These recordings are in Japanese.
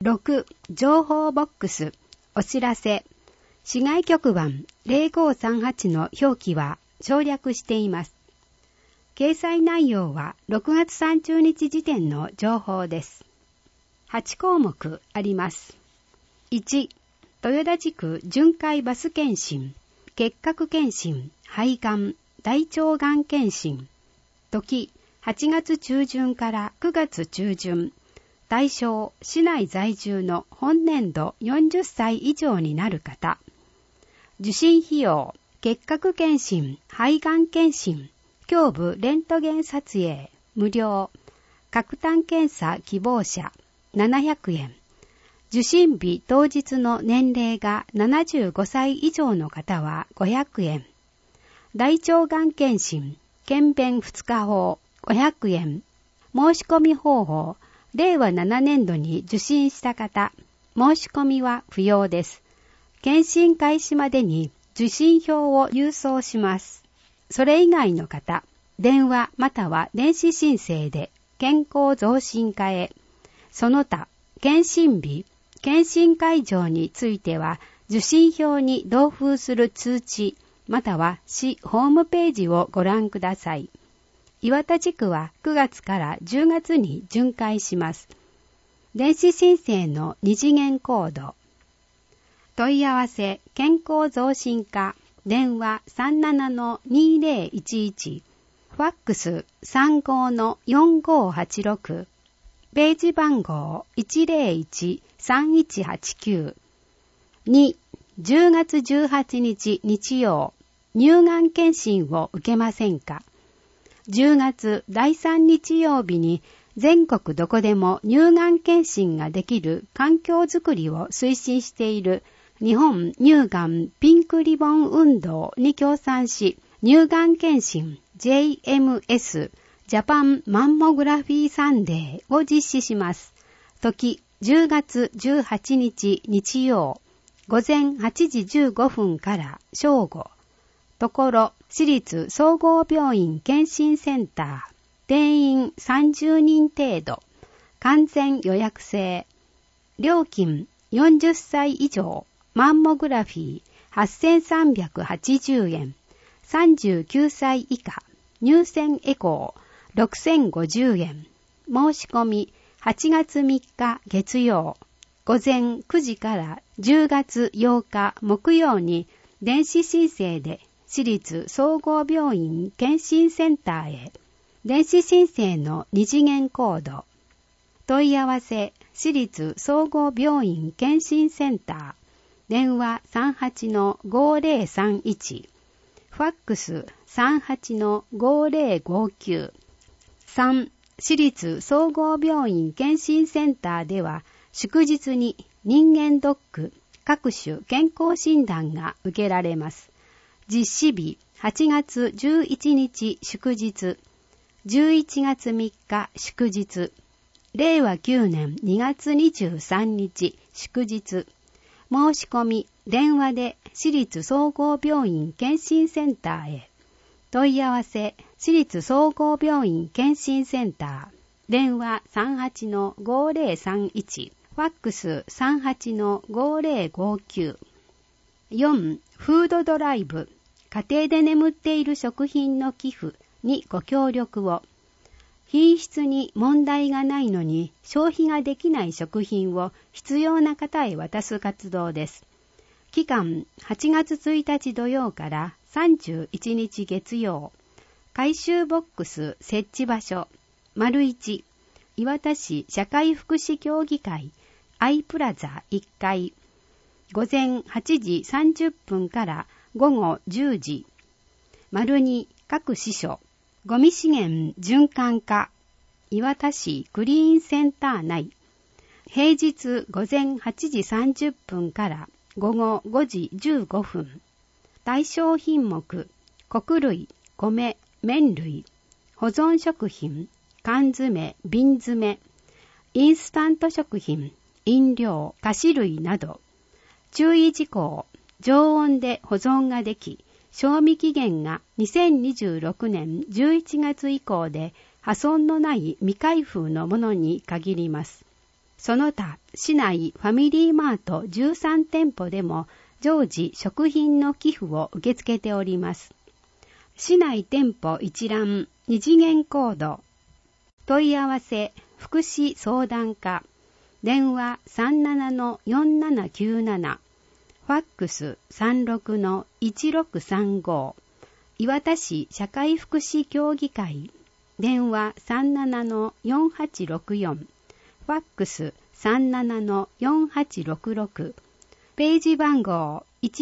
6、情報ボックス、お知らせ。市外局番0538の表記は省略しています。掲載内容は6月30日時点の情報です。8項目あります。1、豊田地区巡回バス検診、結核検診、肺がん、大腸がん検診。時、8月中旬から9月中旬。対象、市内在住の本年度40歳以上になる方。受診費用、結核検診、肺がん検診、胸部レントゲン撮影、無料。核炭検査希望者、700円。受診日当日の年齢が75歳以上の方は500円。大腸がん検診、検便2日法、500円。申し込み方法、令和7年度に受診した方、申し込みは不要です。検診開始までに受診票を郵送します。それ以外の方、電話または電子申請で健康増進課へ。その他、検診日、検診会場については受診票に同封する通知、または市ホームページをご覧ください。岩田地区は9月から10月に巡回します。電子申請の2次元コード。問い合わせ健康増進課電話 37-2011 ファックス 35-4586 ページ番号 101-3189 2、10月18日日曜乳がん検診を受けませんか。10月第3日曜日に全国どこでも乳がん検診ができる環境づくりを推進している日本乳がんピンクリボン運動に協賛し、乳がん検診 JMS ジャパンマンモグラフィーサンデーを実施します。時10月18日日曜午前8時15分から正午。ところ市立総合病院検診センター。定員30人程度。完全予約制。料金40歳以上。マンモグラフィー8380円。39歳以下。乳腺エコー6050円。申し込み8月3日月曜。午前9時から10月8日木曜に電子申請で市立総合病院検診センターへ。電子申請の2次元コード。問い合わせ市立総合病院検診センター。電話 38-5031。ファックス 38-5059。3、市立総合病院検診センターでは祝日に人間ドック、各種健康診断が受けられます。実施日8月11日祝日、11月3日祝日、令和9年2月23日祝日。申し込み電話で市立総合病院検診センターへ。問い合わせ市立総合病院検診センター。電話 38-5031。ファックス 38-5059。4. フードドライブ。家庭で眠っている食品の寄付にご協力を。品質に問題がないのに消費ができない食品を必要な方へ渡す活動です。期間8月1日土曜から31日月曜。回収ボックス設置場所。1、岩田市社会福祉協議会アイプラザ1階。午前8時30分から午後10時。2、各支所。ゴミ資源循環課。岩田市クリーンセンター内。平日午前8時30分から午後5時15分。対象品目。穀類、米、麺類。保存食品。缶詰、瓶詰。インスタント食品。飲料、菓子類など。注意事項。常温で保存ができ、賞味期限が2026年11月以降で破損のない未開封のものに限ります。 その他、市内ファミリーマート13店舗でも常時食品の寄付を受け付けております。市内店舗一覧2次元コード。問い合わせ、福祉相談課。電話 37-4797。ファックス 36-1635。岩田市社会福祉協議会。電話 37-4864。ファックス 37-4866。ページ番号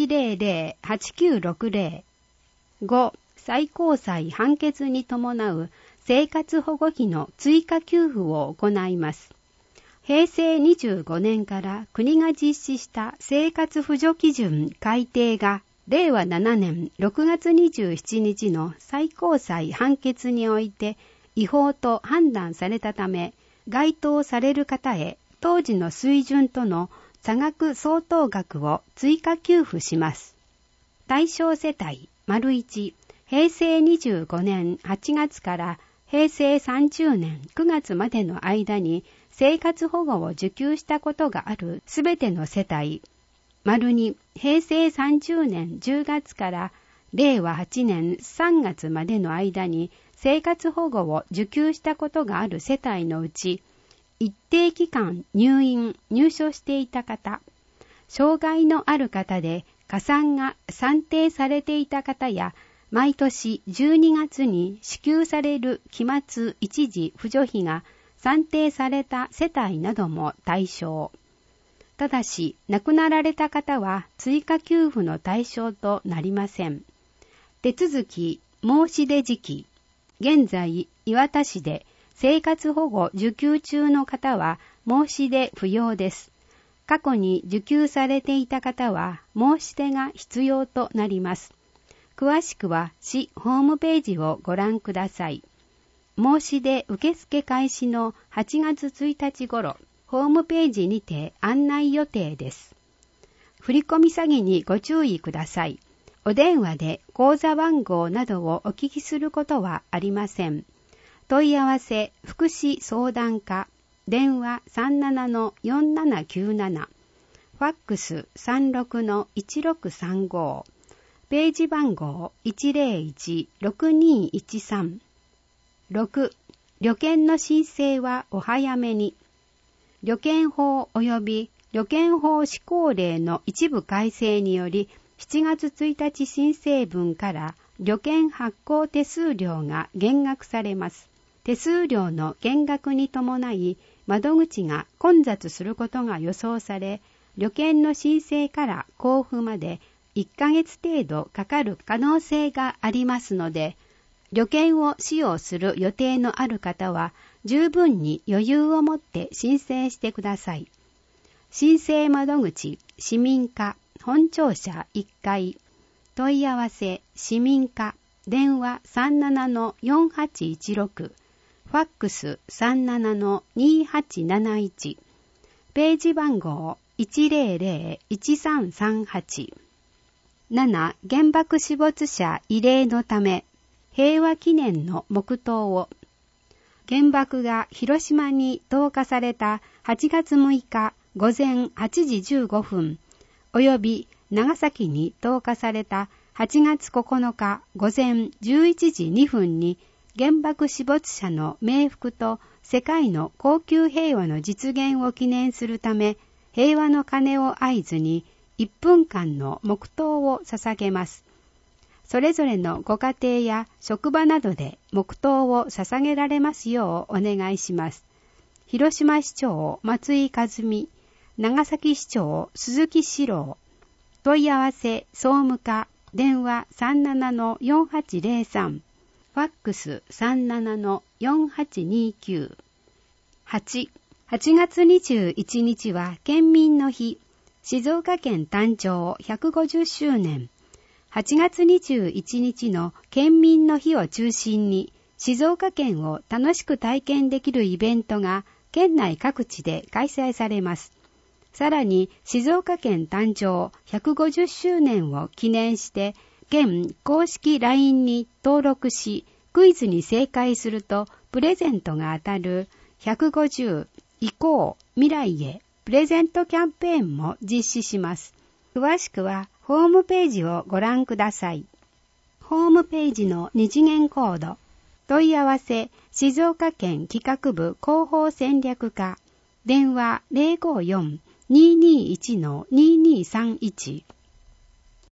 100-8960。5. 最高裁判決に伴う生活保護費の追加給付を行います。平成25年から国が実施した生活扶助基準改定が令和7年6月27日の最高裁判決において違法と判断されたため、該当される方へ当時の水準との差額相当額を追加給付します。対象世帯 ①平成25年8月から平成30年9月までの間に生活保護を受給したことがあるすべての世帯 ②平成30年10月から令和8年3月までの間に生活保護を受給したことがある世帯のうち一定期間入所していた方、障害のある方で加算が算定されていた方や毎年12月に支給される期末一時扶助費が算定された世帯なども対象。ただし、亡くなられた方は追加給付の対象となりません。手続き、申し出時期。現在、岩田市で生活保護受給中の方は申し出不要です。過去に受給されていた方は申し出が必要となります。詳しくは市ホームページをご覧ください。申し出受付開始の8月1日頃、ホームページにて案内予定です。振込詐欺にご注意ください。お電話で口座番号などをお聞きすることはありません。問い合わせ、福祉相談課、電話 37-4797、ファックス 36-1635、ページ番号 101-6213。6. 旅券の申請はお早めに。旅券法及び旅券法施行令の一部改正により、7月1日申請分から旅券発行手数料が減額されます。手数料の減額に伴い、窓口が混雑することが予想され、旅券の申請から交付まで1ヶ月程度かかる可能性がありますので、旅券を使用する予定のある方は十分に余裕を持って申請してください。申請窓口、市民課、本庁舎1階。問い合わせ、市民課、電話 37-4816、ファックス 37-2871、ページ番号 100-1338。7. 原爆死没者慰霊のため平和記念の黙祷を。原爆が広島に投下された8月6日午前8時15分及び長崎に投下された8月9日午前11時2分に原爆死没者の冥福と世界の恒久平和の実現を記念するため、平和の鐘を合図に1分間の黙祷を捧げます。それぞれのご家庭や職場などで黙祷を捧げられますようお願いします。広島市長松井和美、長崎市長鈴木史郎。問い合わせ総務課、電話 37-4803、ファックス 37-4829。8月21日は県民の日。静岡県誕生150周年。8月21日の県民の日を中心に、静岡県を楽しく体験できるイベントが県内各地で開催されます。さらに、静岡県誕生150周年を記念して、県公式 LINE に登録し、クイズに正解するとプレゼントが当たる150 移行未来へプレゼントキャンペーンも実施します。詳しくはホームページをご覧ください。ホームページの2次元コード。問い合わせ、静岡県企画部広報戦略課。電話 054-221-2231